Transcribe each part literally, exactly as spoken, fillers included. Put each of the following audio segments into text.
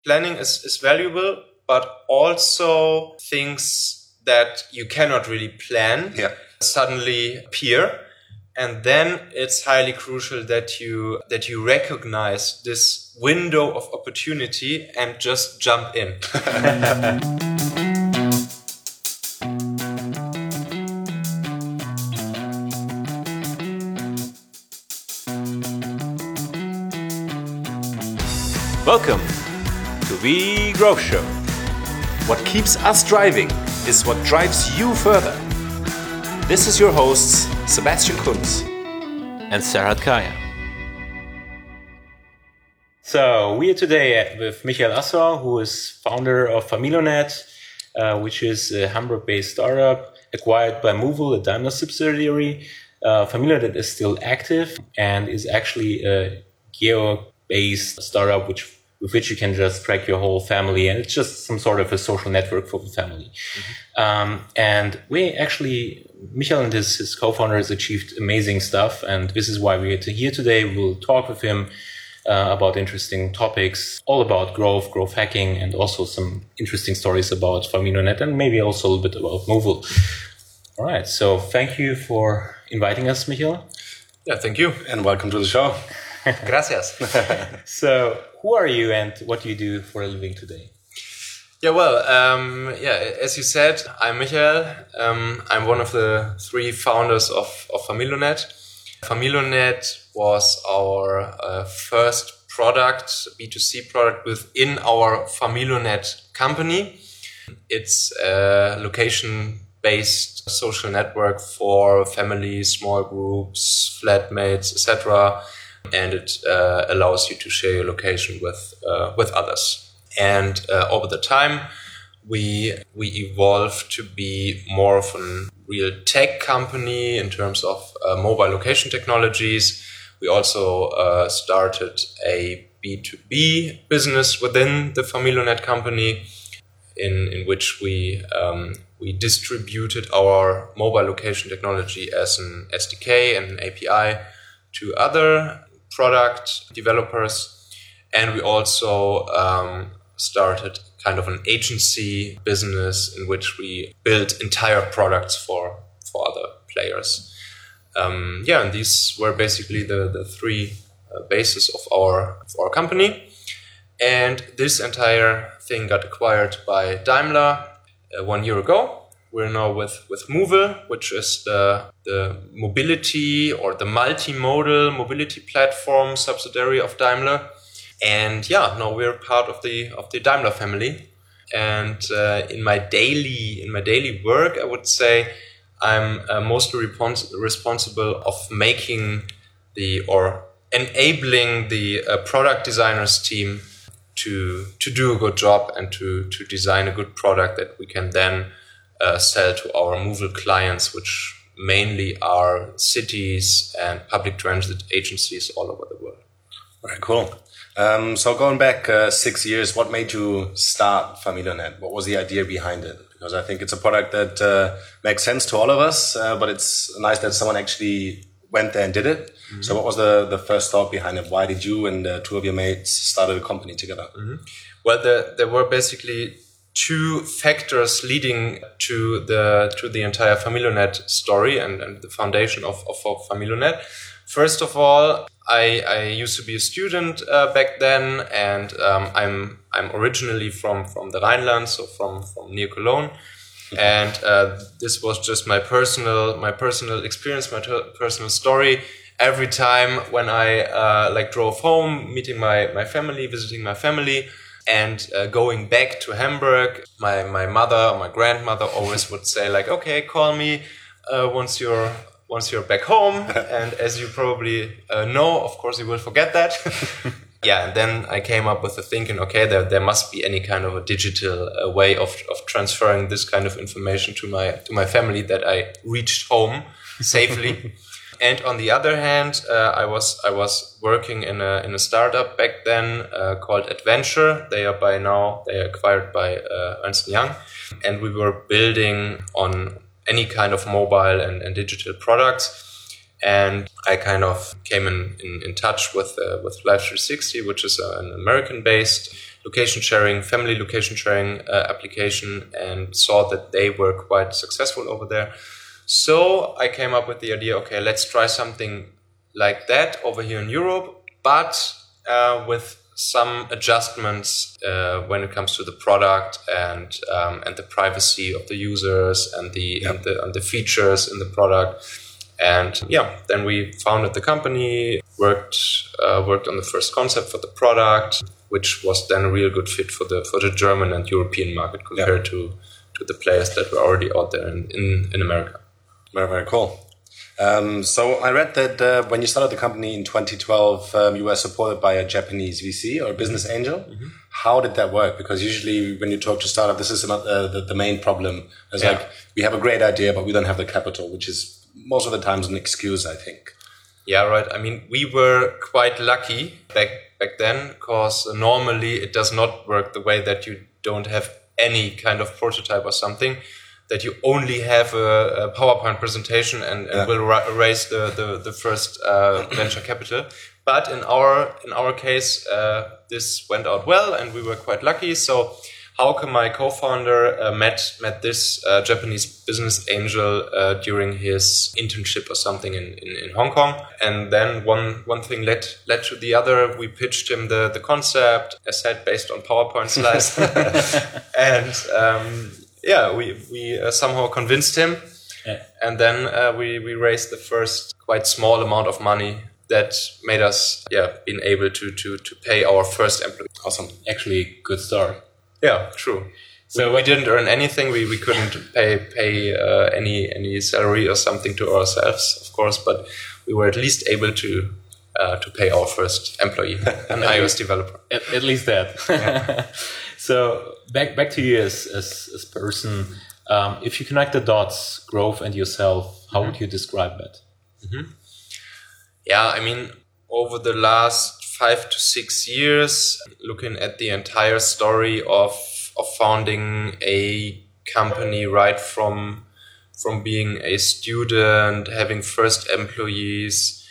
planning is, is valuable, but also things that you cannot really plan yeah. suddenly appear. And then it's highly crucial that you that you recognize this window of opportunity and just jump in. Welcome to the Growth Show. What keeps us driving is what drives you further. This is your hosts, Sebastian Kunz and Serhat Kaya. So we are today with Michael Assauer, who is founder of Familonet, uh, which is a Hamburg-based startup acquired by Movil, a Daimler subsidiary. Uh, Familonet is still active and is actually a geo-based startup which with which you can just track your whole family, and it's just some sort of a social network for the family. Mm-hmm. Um, and we actually, Michael and his, his co-founders achieved amazing stuff, and this is why we're here today. We'll talk with him uh, about interesting topics, all about growth, growth hacking, and also some interesting stories about Familonet, and maybe also a little bit about Movil. All right, so thank you for inviting us, Michael. Yeah, thank you. And welcome to the show. Gracias. So, who are you and what do you do for a living today? Yeah, well, um, yeah, as you said, I'm Michael. Um, I'm one of the three founders of, of Familonet. Familonet was our uh, first product, B two C product within our Familonet company. It's a location-based social network for families, small groups, flatmates, et cetera, and it uh, allows you to share your location with uh, with others. And uh, over the time, we we evolved to be more of a real tech company in terms of uh, mobile location technologies. We also uh, started a B two B business within the Familonet company, in in which we um, we distributed our mobile location technology as an S D K and an A P I to other product developers, and we also um, started kind of an agency business in which we built entire products for for other players. Um, yeah, and these were basically the the three uh, bases of our of our company. And this entire thing got acquired by Daimler uh, one year ago. We're now with, with Movil, which is the, the mobility or the multimodal mobility platform subsidiary of Daimler. And yeah, now we're part of the of the Daimler family. And uh, in my daily in my daily work, I would say I'm uh, mostly repons- responsible of making the or enabling the uh, product designers team to to do a good job and to to design a good product that we can then uh, sell to our Movil clients, which mainly are cities and public transit agencies all over the world. Very cool. Um, so going back uh, six years, what made you start Familonet? What was the idea behind it? Because I think it's a product that uh, makes sense to all of us, uh, but it's nice that someone actually went there and did it. Mm-hmm. So what was the, the first thought behind it? Why did you and uh, two of your mates started a company together? Mm-hmm. Well, the, there were basically two factors leading to the to the entire Familonet story and, and the foundation of, of, of Familonet. First of all, I, I used to be a student uh, back then, and um, I'm I'm originally from, from the Rhineland, so from, from near Cologne. And uh, this was just my personal my personal experience, my ter- personal story. Every time when I uh, like drove home, meeting my, my family, visiting my family, and uh, going back to Hamburg, my, my mother or my grandmother always would say like, "Okay, call me uh, once you're once you're back home." And as you probably uh, know, of course, you will forget that. Yeah, and then I came up with the thinking, okay, there there must be any kind of a digital uh, way of of transferring this kind of information to my to my family that I reached home safely. And on the other hand, uh, I was I was working in a in a startup back then uh, called Adventure. They are by now they are acquired by uh, Ernst and Young, and we were building on any kind of mobile and, and digital products. And I kind of came in, in, in touch with uh, with Life three sixty, which is an American-based location sharing, family location sharing uh, application, and saw that they were quite successful over there. So I came up with the idea, okay, let's try something like that over here in Europe, but uh, with some adjustments uh, when it comes to the product and um, and the privacy of the users and the, yep. and the and the features in the product. And yeah, then we founded the company, worked uh, worked on the first concept for the product, which was then a real good fit for the for the German and European market compared yep. to to the players that were already out there in in, in America. Very very cool. Um, so I read that uh, when you started the company in twenty twelve, um, you were supported by a Japanese V C or a business angel. Mm-hmm. How did that work? Because usually when you talk to startup, this is not uh, the, the main problem. It's yeah. like, we have a great idea, but we don't have the capital, which is most of the times an excuse, I think. Yeah, right. I mean, we were quite lucky back, back then, because normally it does not work the way that you don't have any kind of prototype or something, that you only have a, a PowerPoint presentation and, and yeah. will ra- raise the, the, the first uh, venture capital. But in our in our case, uh, this went out well and we were quite lucky. So Hauke, my co-founder, uh, met met this uh, Japanese business angel uh, during his internship or something in, in, in Hong Kong. And then one one thing led led to the other. We pitched him the, the concept, as said, based on PowerPoint slides. and um, yeah, we, we uh, somehow convinced him. Yeah. And then uh, we, we raised the first quite small amount of money that made us yeah being able to, to, to pay our first employee. Awesome. Actually, good start. Yeah, true. So we, we didn't earn anything. We we couldn't pay pay uh, any any salary or something to ourselves, of course. But we were at least able to uh, to pay our first employee, an iOS developer. At, at least that. Yeah. So back back to you as as as person. Um, if you connect the dots, growth and yourself, how mm-hmm. would you describe that? Mm-hmm. Yeah, I mean, over the last five to six years, looking at the entire story of of founding a company right from from being a student, having first employees,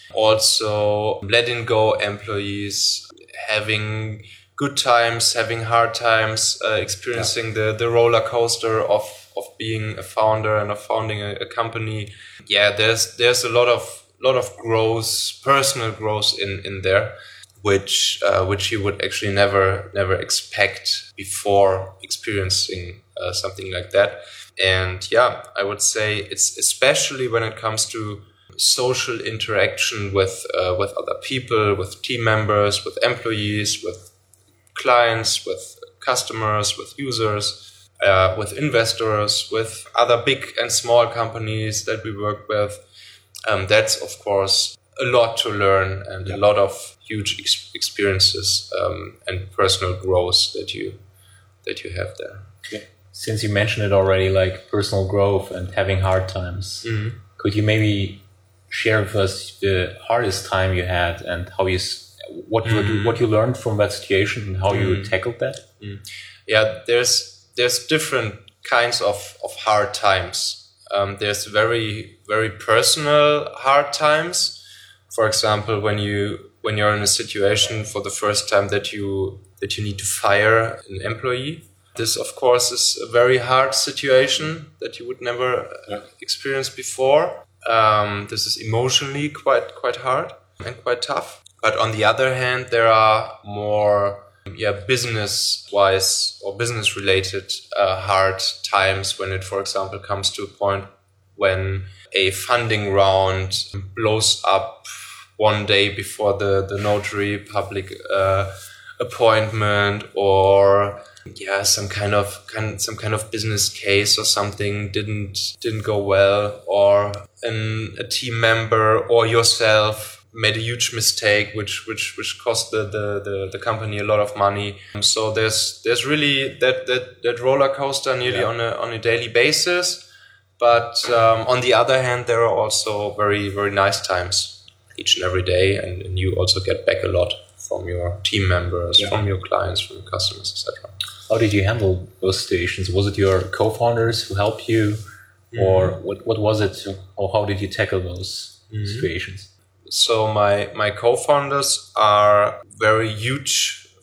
also letting go employees, having good times, having hard times, uh, experiencing yeah. the, the roller coaster of, of being a founder and of founding a, a company. Yeah, there's there's a lot of lot of growth, personal growth in, in there, which uh, which you would actually never never expect before experiencing uh, something like that. And yeah, I would say it's especially when it comes to social interaction with uh, with other people, with team members, with employees, with clients, with customers, with users, uh, with investors, with other big and small companies that we work with. Um, that's, of course, a lot to learn and yeah. a lot of huge ex- experiences um, and personal growth that you that you have there. Yeah. Since you mentioned it already, like personal growth and having hard times, mm-hmm. could you maybe share with us the hardest time you had and how you what you mm-hmm. what you learned from that situation and how mm-hmm. you tackled that? Mm-hmm. Yeah, there's there's different kinds of, of hard times. Um, there's very, very personal hard times. For example, when you when you're in a situation for the first time that you that you need to fire an employee. This, of course, is a very hard situation that you would never yeah. experience before. Um, this is emotionally quite quite hard and quite tough. But on the other hand, there are more yeah business-wise or business-related uh, hard times when it, for example, comes to a point when a funding round blows up one day before the, the notary public uh, appointment, or yeah some kind of kind, some kind of business case or something didn't didn't go well, or an, a team member or yourself made a huge mistake which which which cost the, the, the, the company a lot of money. So there's there's really that that, that roller coaster nearly yeah. on a on a daily basis. But um, on the other hand, there are also very very nice times each and every day, and, and you also get back a lot from your team members, yeah. from your clients, from your customers, et cetera. How did you handle those situations? Was it your co-founders who helped you, mm-hmm. or what what was it, or how did you tackle those mm-hmm. situations? So my, my co-founders are very huge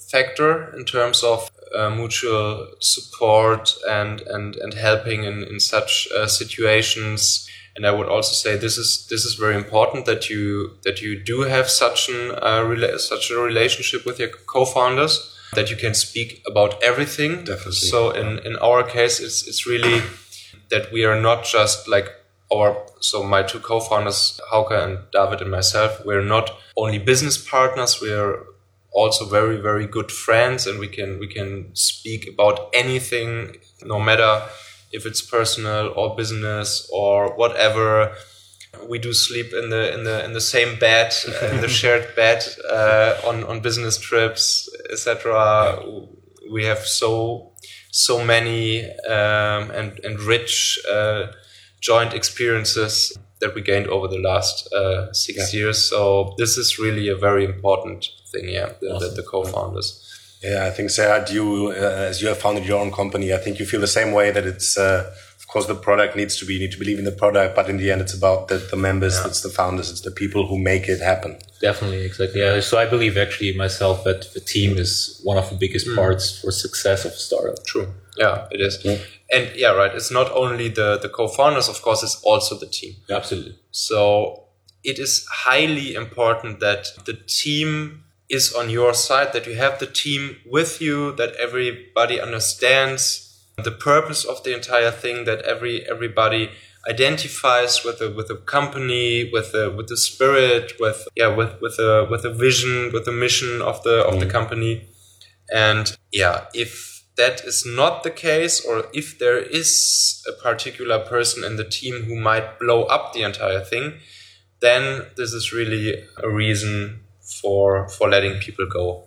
factor in terms of uh, mutual support and and and helping in in such uh, situations. And I would also say this is this is very important that you that you do have such an uh, rela- such a relationship with your co-founders, that you can speak about everything. Definitely. So in in our case, it's it's really that we are not just like our so my two co-founders, Hauke and David and myself, we're not only business partners. We are also very very good friends, and we can we can speak about anything, no matter if it's personal or business or whatever. We do sleep in the in the in the same bed, in the shared bed uh, on on business trips, et cetera. We have so so many um, and and rich uh, joint experiences that we gained over the last uh, six yeah. years. So this is really a very important thing. Yeah, the, awesome. the, the co-founders. Yeah, I think, Serhat, you, uh, as you have founded your own company, I think you feel the same way, that it's, uh, of course, the product needs to be, you need to believe in the product, but in the end, it's about the, the members, yeah. it's the founders, it's the people who make it happen. Definitely, exactly. Yeah. So I believe actually myself that the team is one of the biggest mm. parts for success of a startup. True. Yeah, it is. Yeah. And yeah, right. It's not only the, the co-founders, of course, it's also the team. Yeah, absolutely. So it is highly important that the team is on your side, that you have the team with you, that everybody understands the purpose of the entire thing, that every everybody identifies with the with the company, with the with the spirit, with yeah, with with the with the vision, with the mission of the of mm. the company. And yeah, if that is not the case, or if there is a particular person in the team who might blow up the entire thing, then this is really a reason for for letting people go.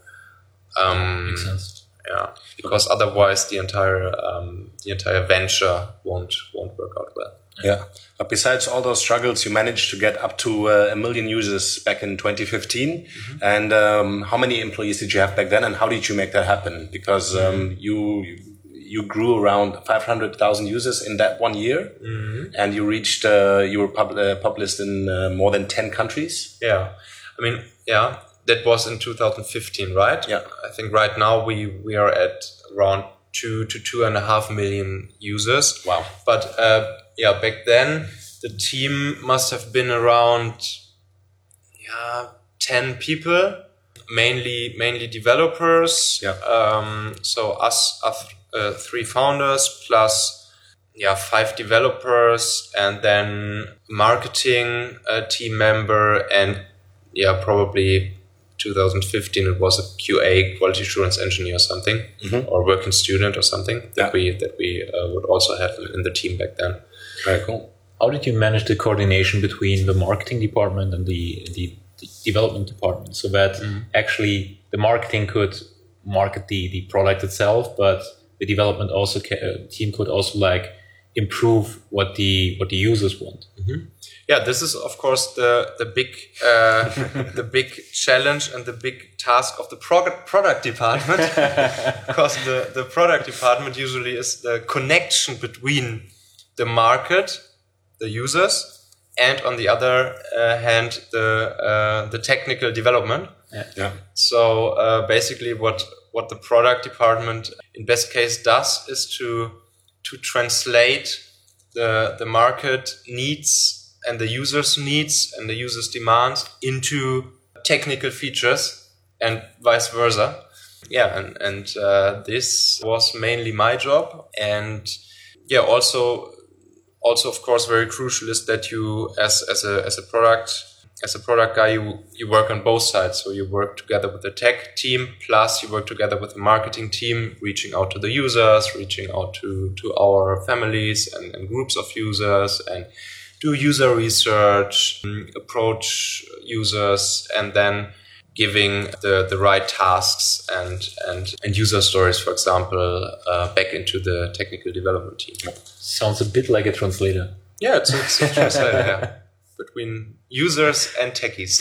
Um, Makes sense. Yeah, because otherwise the entire um, the entire venture won't won't work out well. Yeah, but besides all those struggles, you managed to get up to uh, a million users back in twenty fifteen. Mm-hmm. And um, how many employees did you have back then, and how did you make that happen? Because um, you you grew around five hundred thousand users in that one year, mm-hmm. and you reached uh, you were pub- uh, published in uh, more than ten countries. Yeah. I mean, yeah, that was in two thousand fifteen, right? Yeah. I think right now we, we are at around two to two and a half million users. Wow. But uh, yeah, back then the team must have been around yeah ten people, mainly mainly developers. Yeah. Um, so us, us uh, three founders plus. Yeah, five developers, and then marketing uh, team member, and yeah, probably two thousand fifteen it was a Q A, quality assurance engineer or something, mm-hmm. or working student or something that yeah. we that we uh, would also have in the team back then. Very cool. How did you manage the coordination between the marketing department and the the, the development department, so that mm. actually the marketing could market the, the product itself, but the development also ca- uh, team could also like improve what the what the users want? Mm-hmm. Yeah, this is of course the the big uh, the big challenge and the big task of the product product department, because the the product department usually is the connection between the market, the users, and on the other uh, hand the uh, the technical development. Yeah. yeah. So uh, basically, what what the product department in best case does is to to translate the the market needs and the users' needs and the users' demands into technical features, and vice versa. Yeah, and and uh, this was mainly my job, and yeah, also also of course very crucial is that you as as a as a product as a product guy you you work on both sides. So you work together with the tech team, plus you work together with the marketing team, reaching out to the users, reaching out to to our families and, and groups of users, and do user research, approach users, and then giving the, the right tasks and, and, and user stories, for example, uh, back into the technical development team. Sounds a bit like a translator. Yeah, it's, it's a translator, yeah. Between users and techies.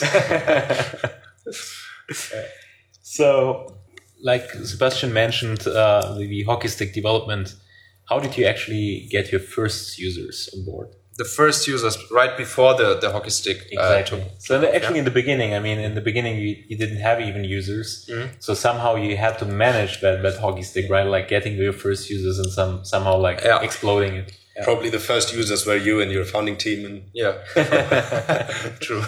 So, like Sebastian mentioned, uh, the, the hockey stick development, how did you actually get your first users on board? the first users right before the, the hockey stick. Exactly. Uh, took, so the, actually yeah. in the beginning, I mean, in the beginning, you, you didn't have even users. Mm-hmm. So somehow you had to manage that, that hockey stick, right? Like getting to your first users and some somehow like yeah. exploding it. Yeah. Probably the first users were you and your founding team. And yeah. True.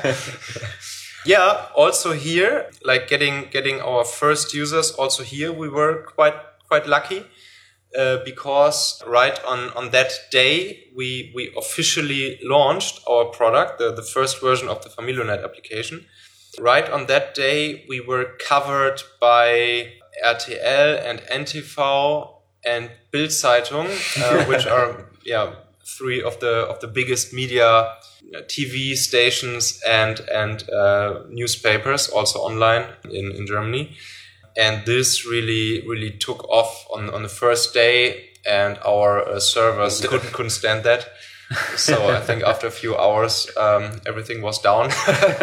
Yeah. Also here, like getting, getting our first users, also here we were quite, quite lucky. Uh, because right on, on that day, we, we officially launched our product, the, the first version of the Familonet application. Right on that day, we were covered by R T L and N T V and Bild-Zeitung, uh, which are yeah three of the of the biggest media T V stations and and uh, newspapers, also online in, in Germany. And this really, really took off on, on the first day, and our uh, servers couldn't, couldn't stand that. So I think after a few hours, um, everything was down.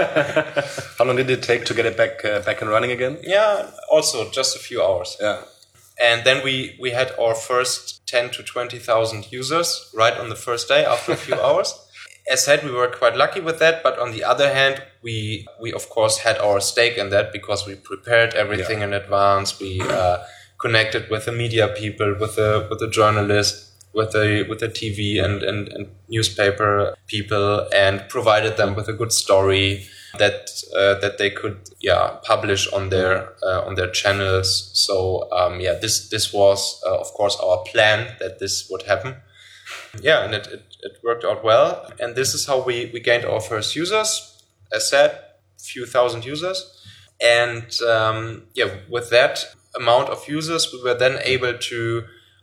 How long did it take to get it back uh, back and running again? Yeah, also just a few hours. Yeah. And then we, we had our first ten to twenty thousand users right on the first day after a few hours. As said, we were quite lucky with that, but on the other hand, we we of course had our stake in that because we prepared everything yeah. in advance. We uh, connected with the media people, with the with the journalists, with the with the T V and, and, and newspaper people, and provided them with a good story that uh, that they could yeah publish on their uh, on their channels. So um, yeah, this this was uh, of course our plan that this would happen. Yeah, and it, it, it worked out well. And this is how we, we gained our first users. As said, a few thousand users. And um, yeah, with that amount of users, we were then able to,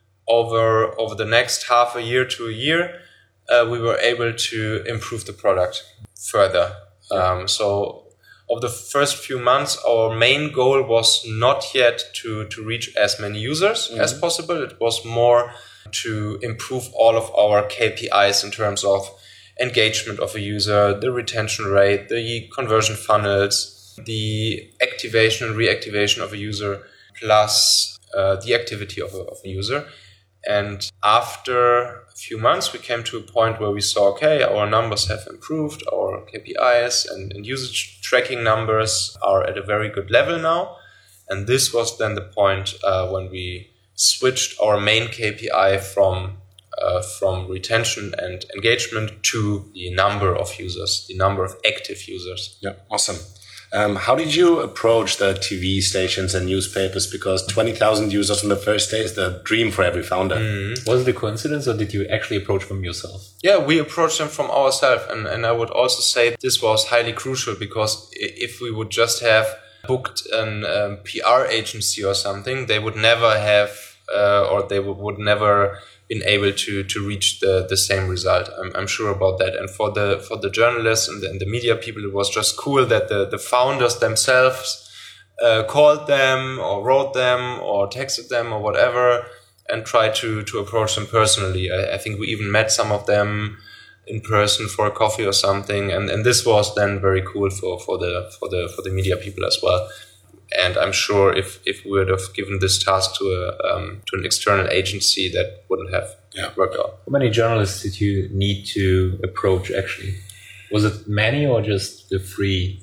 over over the next half a year to a year, uh, we were able to improve the product further. Um, so over the first few months, our main goal was not yet to, to reach as many users mm-hmm. as possible. It was more to improve all of our K P Is in terms of engagement of a user, the retention rate, the conversion funnels, the activation and reactivation of a user, plus uh, the activity of a, of a user. And after a few months, we came to a point where we saw, okay, our numbers have improved, our K P Is and, and usage tracking numbers are at a very good level now. And this was then the point uh, when we switched our main K P I from uh, from retention and engagement to the number of users, the number of active users. Yeah, awesome. Um, how did you approach the T V stations and newspapers? Because twenty thousand users on the first day is the dream for every founder. Mm. Was it a coincidence, or did you actually approach them yourself? Yeah, we approached them from ourselves. And, and I would also say this was highly crucial, because if we would just have booked an um, P R agency or something, they would never have, uh, or they would, would never been able to to reach the the same result. I'm, I'm sure about that. And for the for the journalists and the, and the media people, it was just cool that the the founders themselves uh, called them or wrote them or texted them or whatever, and tried to to approach them personally. I, I think we even met some of them in person for a coffee or something, and, and this was then very cool for, for the for the for the media people as well. And I'm sure if, if we would have given this task to a um, to an external agency, that wouldn't have yeah. worked out. How many journalists did you need to approach actually? Was it many or just the three?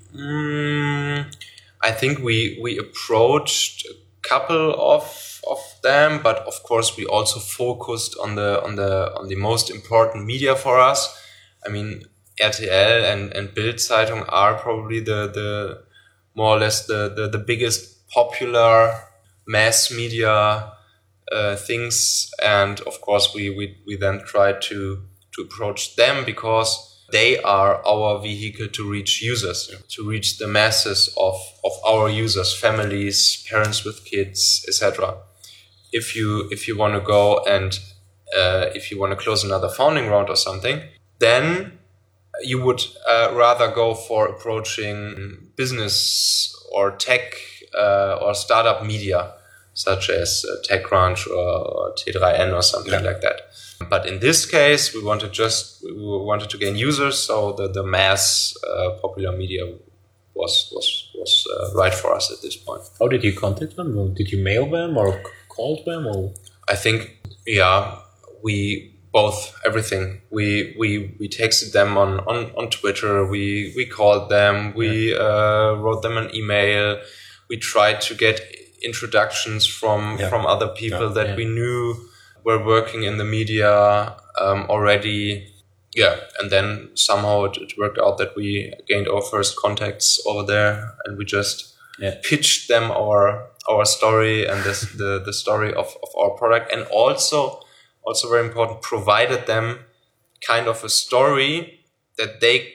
Mm, I think we we approached a couple of of them, but of course we also focused on the on the on the most important media for us. I mean, R T L and and Bild-Zeitung are probably the the more or less the the, the biggest popular mass media uh, things, and of course we we we then tried to to approach them because they are our vehicle to reach users, yeah. to reach the masses of of our users, families, parents with kids, et cetera. If you if you want to go and uh, if you want to close another founding round or something, then you would uh, rather go for approaching business or tech uh, or startup media, such as uh, TechCrunch or, or T three N or something yeah. like that. But in this case, we wanted just we wanted to gain users, so the the mass uh, popular media was was was uh, right for us at this point. How did you contact them? Did you mail them or called them? Or I think yeah, we both, everything. We we we texted them on on, on Twitter. We we called them. We uh, wrote them an email. We tried to get introductions from Yeah. from other people Yeah. that Yeah. we knew were working in the media um, already. Yeah, and then somehow it, it worked out that we gained our first contacts over there, and we just Yeah. pitched them our our story and this, the the story of, of our product, and also also very important, provided them kind of a story that they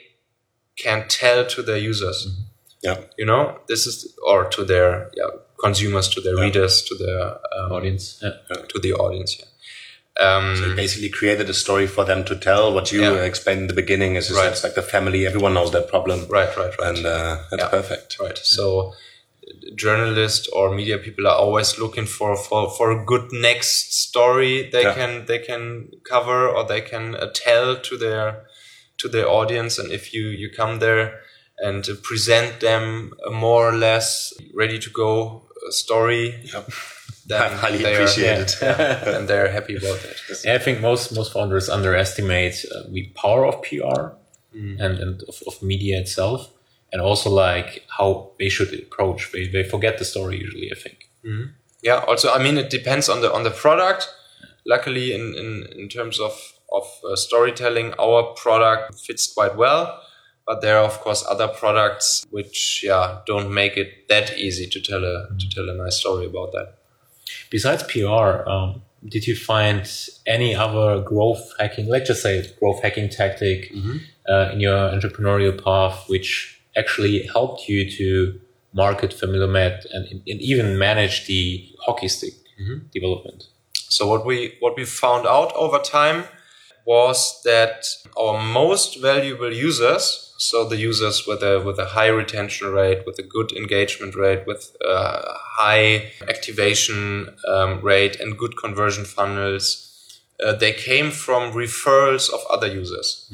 can tell to their users. Yeah. You know, this is or to their yeah consumers, to their readers, to their um, Audience. Yeah. to the audience. Yeah. Um, So you basically created a story for them to tell. What you Yeah. explained in the beginning is, is Right. it's like the family. Everyone knows that problem. right, right, right. And uh, that's Yeah. perfect. Right. So journalists or media people are always looking for, for, for a good next story they Yeah. can they can cover or they can uh, tell to their to their audience. And if you, you come there and uh, present them a more or less ready to go uh, story, Yeah. then Highly they are, appreciated. then they're happy about that. Yeah, I think most most founders underestimate uh, the power of P R and, and of, of media itself, and also like how they should approach. They they forget the story usually, I think. Yeah. Also, I mean, it depends on the on the product. Luckily, in in, in terms of of uh, storytelling, our product fits quite well. But there are of course other products which yeah don't make it that easy to tell a to tell a nice story about that. Besides P R, um, did you find any other growth hacking, let's just say growth hacking tactic uh, in your entrepreneurial path, which actually helped you to market Familomed and, and even manage the hockey stick development? So what we what we found out over time was that our most valuable users, so the users with a with a high retention rate, with a good engagement rate, with a high activation um, rate and good conversion funnels, uh, they came from referrals of other users.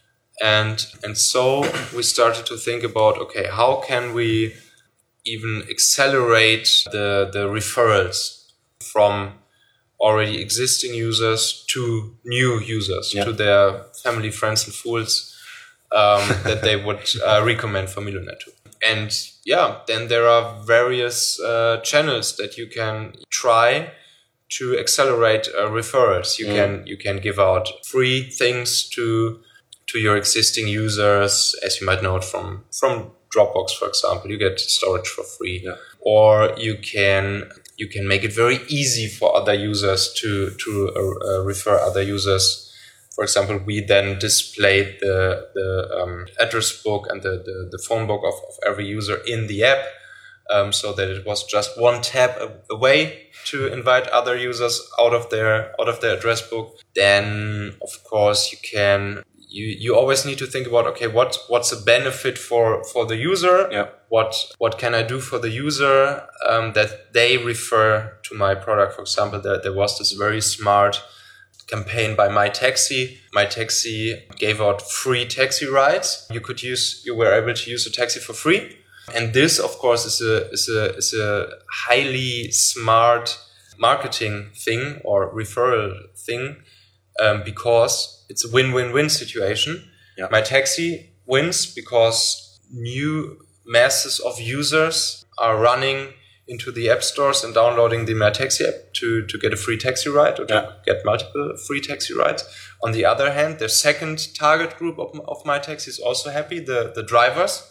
And and so we started to think about, okay, how can we even accelerate the the referrals from already existing users to new users, Yeah. to their family, friends, and fools um, that they would uh, recommend Familonet to. And yeah, then there are various uh, channels that you can try to accelerate uh, referrals. You can you can give out free things to to your existing users, as you might know it from from Dropbox, for example. You get storage for free, Yeah. or you can you can make it very easy for other users to to uh, uh, refer other users. For example, we then displayed the the um, address book and the, the, the phone book of, of every user in the app, um, so that it was just one tap a- away to invite other users out of their out of their address book. Then, of course, you can you you always need to think about, okay, what what's a benefit for for the user? Yeah. What what can I do for the user um, that they refer to my product? For example, there there was this very smart campaign by MyTaxi. MyTaxi gave out free taxi rides. You could use, you were able to use a taxi for free. And this, of course, is a, is a, is a highly smart marketing thing or referral thing, um, because it's a win-win-win situation. Yeah. MyTaxi wins because new masses of users are running into the app stores and downloading the MyTaxi app to, to get a free taxi ride or to Yeah. get multiple free taxi rides. On the other hand, the second target group of, of MyTaxi is also happy, the, the drivers.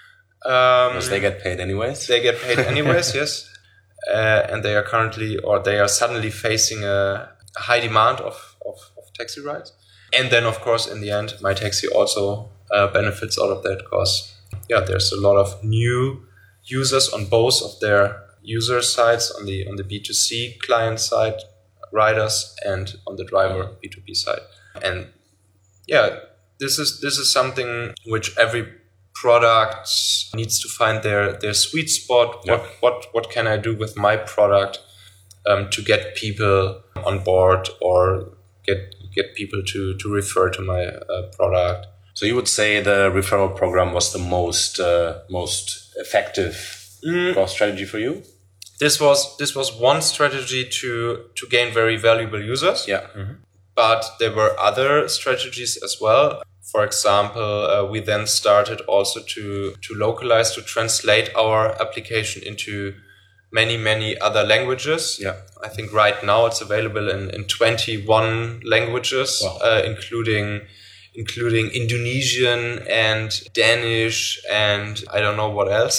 Um, Because they get paid anyways. they get paid anyways, yes. Uh, and they are currently, or they are suddenly facing a, a high demand of, of, of taxi rides. And then, of course, in the end, MyTaxi also uh, benefits out of that because, yeah, there's a lot of new users on both of their user sides, on the on the B two C client side, riders, and on the driver B two B side. And yeah, this is this is something which every product needs to find their their sweet spot. Yeah. What what what can I do with my product um, to get people on board or get get people to to refer to my uh, product? So you would say the referral program was the most uh, most effective growth strategy for you? This was this was one strategy to to gain very valuable users. Yeah. but there were other strategies as well. For example, uh, we then started also to, to localize, to translate our application into many, many other languages. Yeah. I think right now it's available in, in twenty-one languages, wow. uh, including including Indonesian and Danish and I don't know what else.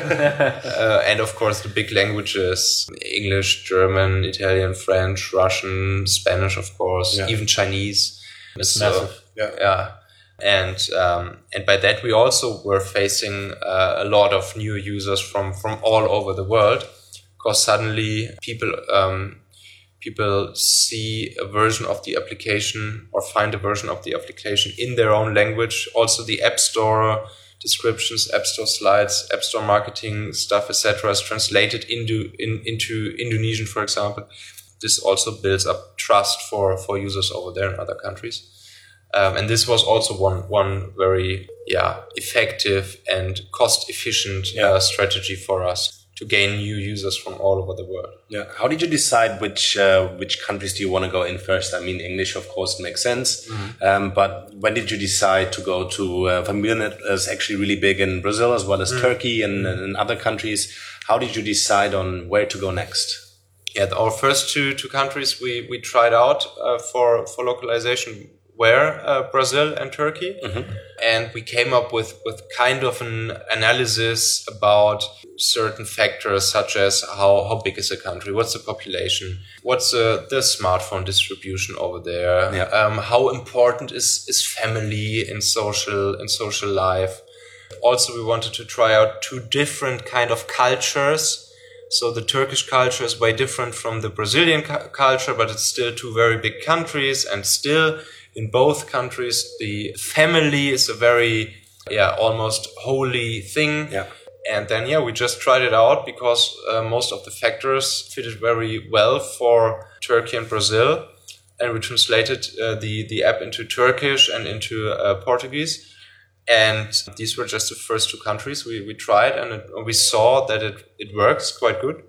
uh, and of course the big languages, English, German, Italian, French, Russian, Spanish, of course, yeah. even Chinese. It's so, massive. Yeah. yeah. And um, and by that we also were facing uh, a lot of new users from, from all over the world, because suddenly people um, people see a version of the application or find a version of the application in their own language. Also the App Store descriptions, App Store slides, App Store marketing stuff, et cetera is translated into in, into Indonesian, for example. This also builds up trust for, for users over there in other countries. Um, and this was also one one very yeah effective and cost efficient yeah. uh, strategy for us to gain new users from all over the world. Yeah. How did you decide which uh, which countries do you want to go in first? I mean, English, of course, makes sense. Mm-hmm. Um, but when did you decide to go to uh, FamilyNet is actually really big in Brazil as well as mm-hmm. Turkey and, and other countries. How did you decide on where to go next? Yeah, our first two two countries we we tried out uh, for for localization were uh, Brazil and Turkey. Mm-hmm. And we came up with, with kind of an analysis about certain factors such as how, how big is the country, what's the population, what's uh, the smartphone distribution over there, yeah. um, how important is, is family in social, in social life. Also, we wanted to try out two different kind of cultures. So the Turkish culture is way different from the Brazilian cu- culture, but it's still two very big countries, and still in both countries, the family is a very, yeah, almost holy thing. Yeah. And then, yeah, we just tried it out because uh, most of the factors fitted very well for Turkey and Brazil. And we translated uh, the, the app into Turkish and into uh, Portuguese. And these were just the first two countries we, we tried, and it, we saw that it, it works quite good.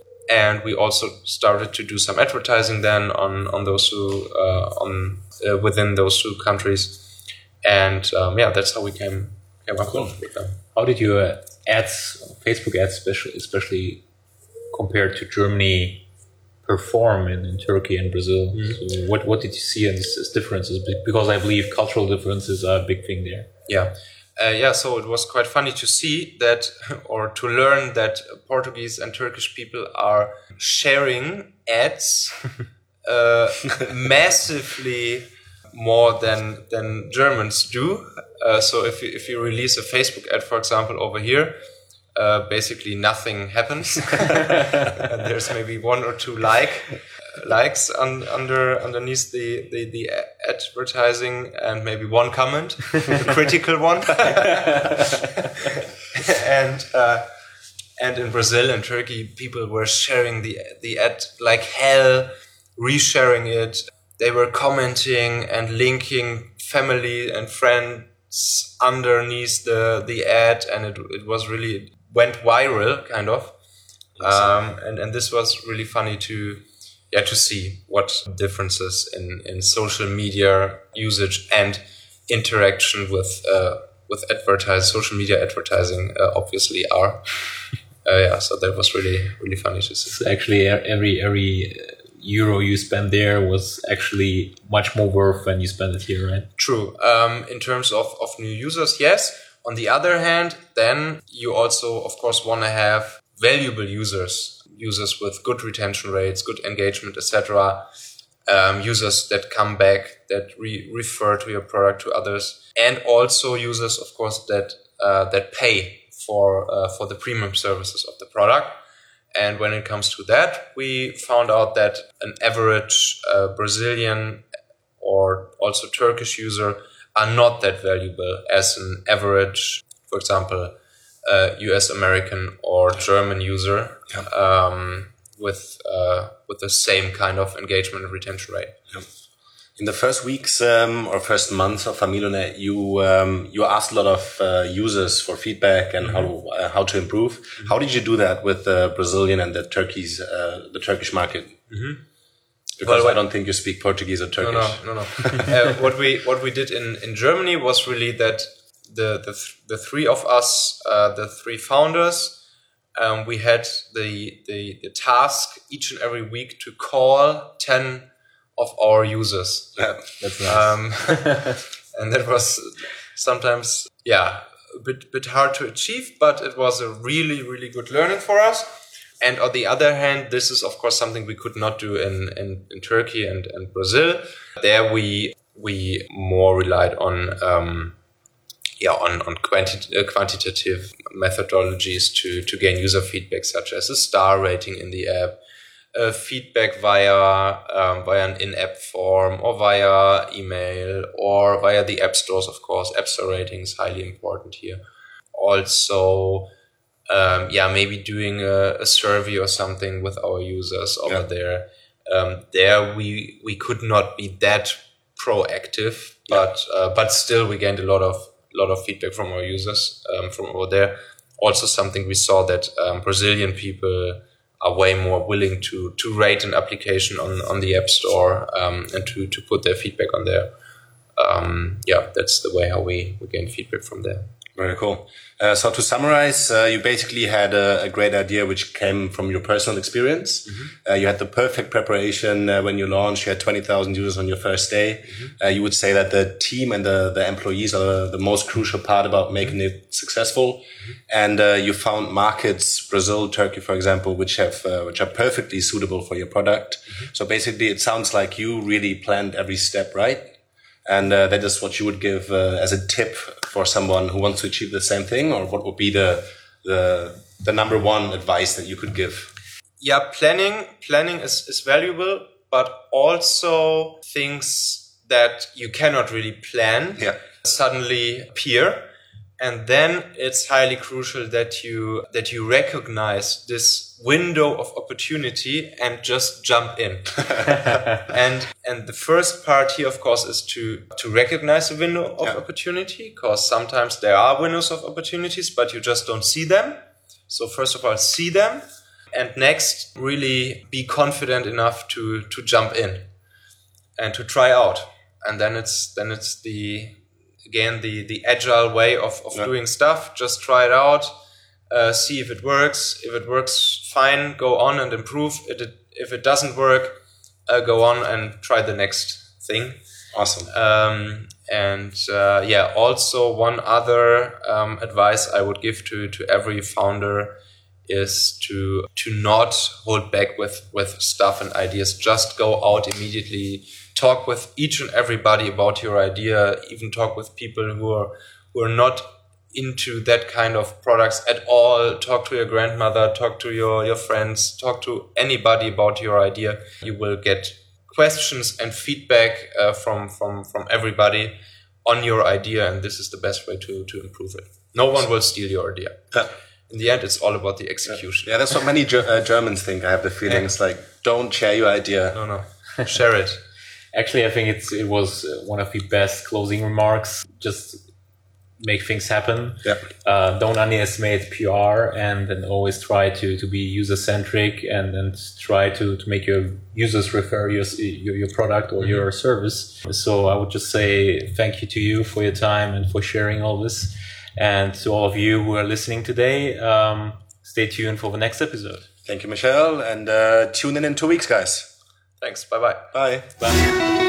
And we also started to do some advertising then on, on those two, uh, on, uh, within those two countries. And, um, yeah, that's how we came, came up cool. with them. How did your uh, ads, Facebook ads, especially, especially compared to Germany, perform in, in Turkey and Brazil? Mm-hmm. So what, what did you see in these differences? Because I believe cultural differences are a big thing there. Yeah. Uh, yeah, so it was quite funny to see that, or to learn that Portuguese and Turkish people are sharing ads uh, massively more than than Germans do. Uh, so if you, if you release a Facebook ad, for example, over here, uh, basically nothing happens. And there's maybe one or two like likes un, under underneath the, the, the advertising, and maybe one comment, a critical one. and uh, and in Brazil and Turkey, people were sharing the the ad like hell, resharing it. They were commenting and linking family and friends underneath the, the ad, and it it was really it went viral, kind of. Um, and and this was really funny to. Yeah, to see what differences in, in social media usage and interaction with uh, with advertise social media advertising uh, obviously are. Uh, yeah, so that was really really funny to see. So actually, every every euro you spend there was actually much more worth when you spend it here, right? True. Um, in terms of, of new users, yes. On the other hand, then you also, of course, want to have valuable users. Users with good retention rates, good engagement, et cetera. Um, users that come back, that re- refer to your product to others, and also users, of course, that uh, that pay for uh, for the premium services of the product. And when it comes to that, we found out that an average uh, Brazilian or also Turkish user are not that valuable as an average, for example, Uh, U S American or German user yeah. um, with uh, with the same kind of engagement and retention rate. Yeah. In the first weeks um, or first months of FamilyNet, you um, you asked a lot of uh, users for feedback and mm-hmm. how to, uh, how to improve. Mm-hmm. How did you do that with the Brazilian and the Turkey's uh, the Turkish market? Mm-hmm. Because Well, I don't think you speak Portuguese or Turkish. No, no, no, no. uh, what we what we did in, in Germany was really that the the, th- the three of us, uh, the three founders, um, we had the, the the task each and every week to call ten of our users. Yeah, That's nice. Um, and that was sometimes, yeah, a bit bit hard to achieve, but it was a really really good learning for us. And on the other hand, this is of course something we could not do in, in, in Turkey and, and Brazil. There we we more relied on um, yeah on on quanti- uh, quantitative methodologies to to gain user feedback, such as a star rating in the app, uh, feedback via um, via an in-app form or via email or via the app stores. Of course, app store rating is highly important here. Also. Um, yeah, maybe doing a, a survey or something with our users over Yeah. there. Um, there we we could not be that proactive, but uh, but still we gained a lot of lot of feedback from our users um, from over there. Also, something we saw that um, Brazilian people are way more willing to to rate an application on on the App Store um, and to to put their feedback on there. Um, yeah, that's the way how we we gain feedback from there. Very cool. Uh, so to summarize, uh, you basically had a, a great idea which came from your personal experience. Mm-hmm. Uh, you had the perfect preparation uh, when you launched. You had twenty thousand users on your first day. Mm-hmm. Uh, you would say that the team and the, the employees are the most crucial part about making mm-hmm. it successful. Mm-hmm. And uh, you found markets, Brazil, Turkey, for example, which have uh, which are perfectly suitable for your product. Mm-hmm. So basically, it sounds like you really planned every step, right? And uh, that is what you would give uh, as a tip for someone who wants to achieve the same thing, or what would be the the the number one advice that you could give? Yeah, planning planning is, is valuable, but also things that you cannot really plan Yeah. suddenly appear. And then it's highly crucial that you that you recognize this window of opportunity and just jump in. and and the first part here, of course, is to to recognize the window of Yeah. opportunity, because sometimes there are windows of opportunities, but you just don't see them. So first of all, see them, and next, really be confident enough to to jump in and to try out. And then it's then it's the Again, the, the agile way of, of yeah. doing stuff. Just try it out, uh, see if it works. If it works, fine, go on and improve. If it, if it doesn't work, uh, go on and try the next thing. Awesome. Um, and uh, yeah, also one other um, advice I would give to, to every founder is to to not hold back with, with stuff and ideas. Just go out immediately. Talk with each and everybody about your idea. Even talk with people who are who are not into that kind of products at all. Talk to your grandmother. Talk to your, your friends. Talk to anybody about your idea. You will get questions and feedback uh, from from from everybody on your idea, and this is the best way to to improve it. No one will steal your idea. Yeah. In the end, it's all about the execution. Yeah, that's what many Ger- uh, Germans think. I have the feeling it's like, don't share your idea. No, no, share it. Actually, I think it's it was one of the best closing remarks. Just make things happen. Yeah. Uh, don't underestimate P R, and then always try to, to be user centric, and, and try to, to make your users refer your your, your product or mm-hmm. your service. So I would just say thank you to you for your time and for sharing all this. And to all of you who are listening today, um, stay tuned for the next episode. Thank you, Michel, and uh, tune in in two weeks, guys. Thanks. Bye-bye. Bye. Bye.